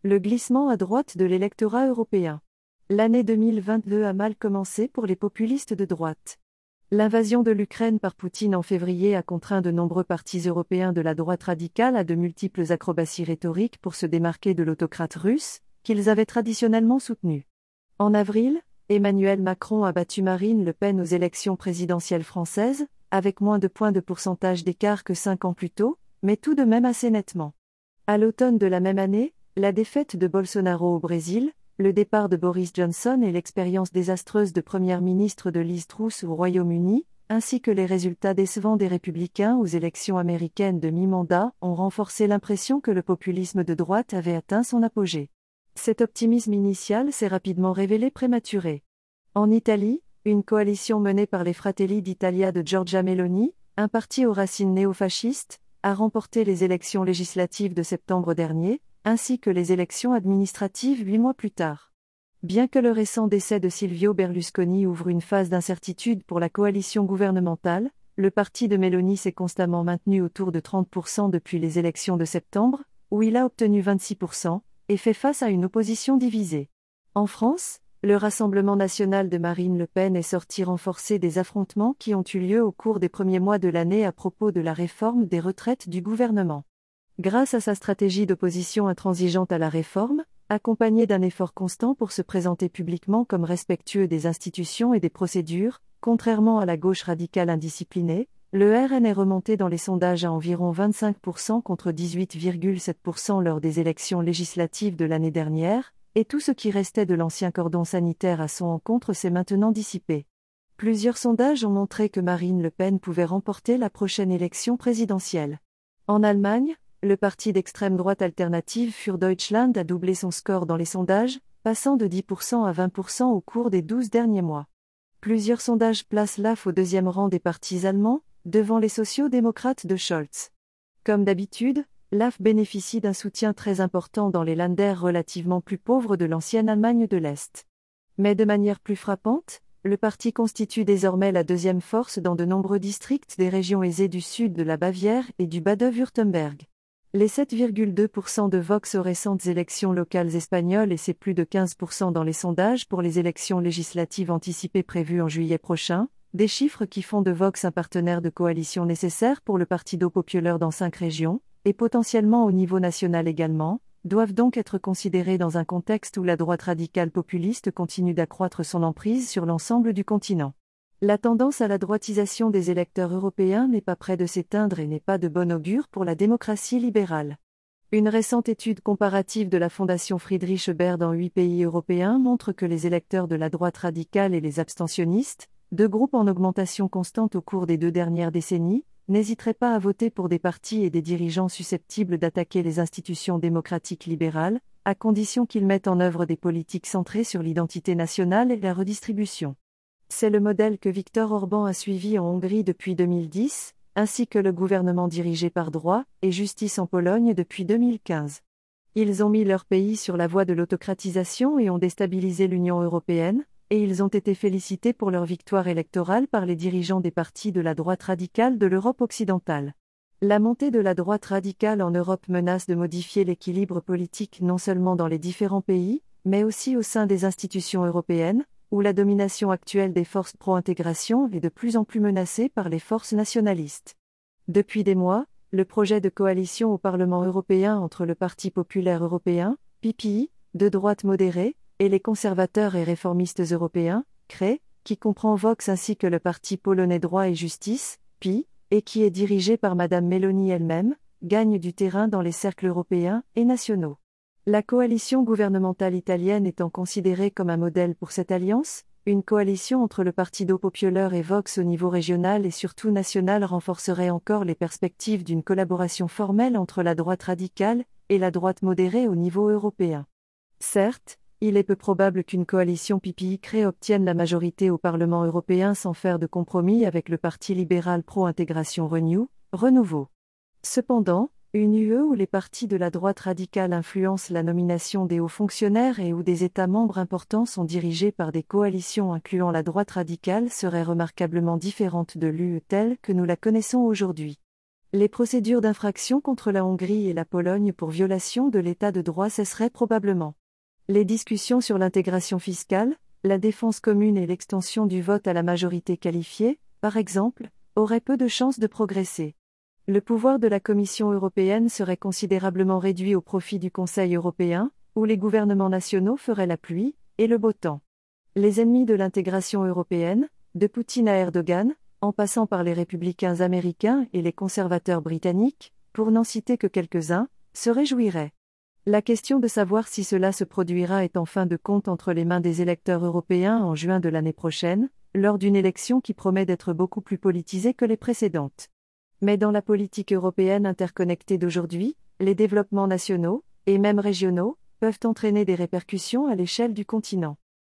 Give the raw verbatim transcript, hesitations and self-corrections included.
Le glissement à droite de l'électorat européen. L'année deux mille vingt-deux a mal commencé pour les populistes de droite. L'invasion de l'Ukraine par Poutine en février a contraint de nombreux partis européens de la droite radicale à de multiples acrobaties rhétoriques pour se démarquer de l'autocrate russe, qu'ils avaient traditionnellement soutenu. En avril, Emmanuel Macron a battu Marine Le Pen aux élections présidentielles françaises, avec moins de points de pourcentage d'écart que cinq ans plus tôt, mais tout de même assez nettement. À l'automne de la même année, la défaite de Bolsonaro au Brésil, le départ de Boris Johnson et l'expérience désastreuse de première ministre de Liz Truss au Royaume-Uni, ainsi que les résultats décevants des Républicains aux élections américaines de mi-mandat, ont renforcé l'impression que le populisme de droite avait atteint son apogée. Cet optimisme initial s'est rapidement révélé prématuré. En Italie, une coalition menée par les Fratelli d'Italia de Giorgia Meloni, un parti aux racines néofascistes, a remporté les élections législatives de septembre dernier, ainsi que les élections administratives huit mois plus tard. Bien que le récent décès de Silvio Berlusconi ouvre une phase d'incertitude pour la coalition gouvernementale, le parti de Meloni s'est constamment maintenu autour de trente pour cent depuis les élections de septembre, où il a obtenu vingt-six pour cent, et fait face à une opposition divisée. En France, le Rassemblement national de Marine Le Pen est sorti renforcé des affrontements qui ont eu lieu au cours des premiers mois de l'année à propos de la réforme des retraites du gouvernement. Grâce à sa stratégie d'opposition intransigeante à la réforme, accompagnée d'un effort constant pour se présenter publiquement comme respectueux des institutions et des procédures, contrairement à la gauche radicale indisciplinée, le R N est remonté dans les sondages à environ vingt-cinq pour cent contre dix-huit virgule sept pour cent lors des élections législatives de l'année dernière, et tout ce qui restait de l'ancien cordon sanitaire à son encontre s'est maintenant dissipé. Plusieurs sondages ont montré que Marine Le Pen pouvait remporter la prochaine élection présidentielle. En Allemagne, le parti d'extrême droite alternative Für Deutschland a doublé son score dans les sondages, passant de dix pour cent à vingt pour cent au cours des douze derniers mois. Plusieurs sondages placent l'A F au deuxième rang des partis allemands, devant les sociaux-démocrates de Scholz. Comme d'habitude, l'A F bénéficie d'un soutien très important dans les Länder relativement plus pauvres de l'ancienne Allemagne de l'Est. Mais de manière plus frappante, le parti constitue désormais la deuxième force dans de nombreux districts des régions aisées du sud de la Bavière et du Bade-Wurtemberg. Les sept virgule deux pour cent de Vox aux récentes élections locales espagnoles et c'est plus de quinze pour cent dans les sondages pour les élections législatives anticipées prévues en juillet prochain, des chiffres qui font de Vox un partenaire de coalition nécessaire pour le Partido Popular dans cinq régions, et potentiellement au niveau national également, doivent donc être considérés dans un contexte où la droite radicale populiste continue d'accroître son emprise sur l'ensemble du continent. La tendance à la droitisation des électeurs européens n'est pas près de s'éteindre et n'est pas de bon augure pour la démocratie libérale. Une récente étude comparative de la Fondation Friedrich Ebert dans huit pays européens montre que les électeurs de la droite radicale et les abstentionnistes, deux groupes en augmentation constante au cours des deux dernières décennies, n'hésiteraient pas à voter pour des partis et des dirigeants susceptibles d'attaquer les institutions démocratiques libérales, à condition qu'ils mettent en œuvre des politiques centrées sur l'identité nationale et la redistribution. C'est le modèle que Viktor Orban a suivi en Hongrie depuis deux mille dix, ainsi que le gouvernement dirigé par Droit et Justice en Pologne depuis deux mille quinze. Ils ont mis leur pays sur la voie de l'autocratisation et ont déstabilisé l'Union européenne, et ils ont été félicités pour leur victoire électorale par les dirigeants des partis de la droite radicale de l'Europe occidentale. La montée de la droite radicale en Europe menace de modifier l'équilibre politique non seulement dans les différents pays, mais aussi au sein des institutions européennes, où la domination actuelle des forces pro-intégration est de plus en plus menacée par les forces nationalistes. Depuis des mois, le projet de coalition au Parlement européen entre le Parti populaire européen, P P I, de droite modérée, et les conservateurs et réformistes européens, C R E, qui comprend Vox ainsi que le Parti polonais Droit et Justice, P I, et qui est dirigé par Madame Meloni elle-même, gagne du terrain dans les cercles européens et nationaux. La coalition gouvernementale italienne étant considérée comme un modèle pour cette alliance, une coalition entre le Partido Popular et Vox au niveau régional et surtout national renforcerait encore les perspectives d'une collaboration formelle entre la droite radicale et la droite modérée au niveau européen. Certes, il est peu probable qu'une coalition P P I-C R E obtienne la majorité au Parlement européen sans faire de compromis avec le Parti libéral pro-intégration Renew, Renouveau. Cependant, une U E où les partis de la droite radicale influencent la nomination des hauts fonctionnaires et où des États membres importants sont dirigés par des coalitions incluant la droite radicale serait remarquablement différente de l'U E telle que nous la connaissons aujourd'hui. Les procédures d'infraction contre la Hongrie et la Pologne pour violation de l'état de droit cesseraient probablement. Les discussions sur l'intégration fiscale, la défense commune et l'extension du vote à la majorité qualifiée, par exemple, auraient peu de chances de progresser. Le pouvoir de la Commission européenne serait considérablement réduit au profit du Conseil européen, où les gouvernements nationaux feraient la pluie et le beau temps. Les ennemis de l'intégration européenne, de Poutine à Erdogan, en passant par les républicains américains et les conservateurs britanniques, pour n'en citer que quelques-uns, se réjouiraient. La question de savoir si cela se produira est en fin de compte entre les mains des électeurs européens en juin de l'année prochaine, lors d'une élection qui promet d'être beaucoup plus politisée que les précédentes. Mais dans la politique européenne interconnectée d'aujourd'hui, les développements nationaux, et même régionaux, peuvent entraîner des répercussions à l'échelle du continent.